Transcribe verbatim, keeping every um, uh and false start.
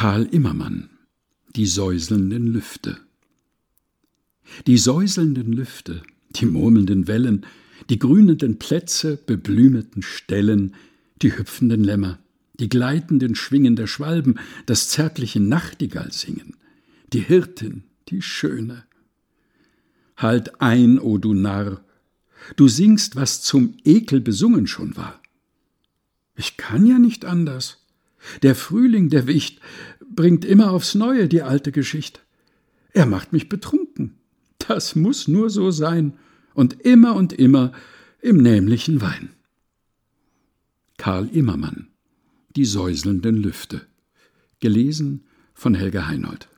Karl Immermann, die säuselnden Lüfte. Die säuselnden Lüfte, die murmelnden Wellen, die grünenden Plätze, beblümeten Stellen, die hüpfenden Lämmer, die gleitenden Schwingen der Schwalben, das zärtliche Nachtigallsingen, die Hirtin, die Schöne. Halt ein, o du Narr, du singst, was zum Ekel besungen schon war. Ich kann ja nicht anders. Der Frühling, der Wicht, bringt immer aufs Neue die alte Geschicht. Er macht mich betrunken. Das muß nur so sein und immer und immer im nämlichen Wein. Karl Immermann, die säuselnden Lüfte. Gelesen von Helga Heinold.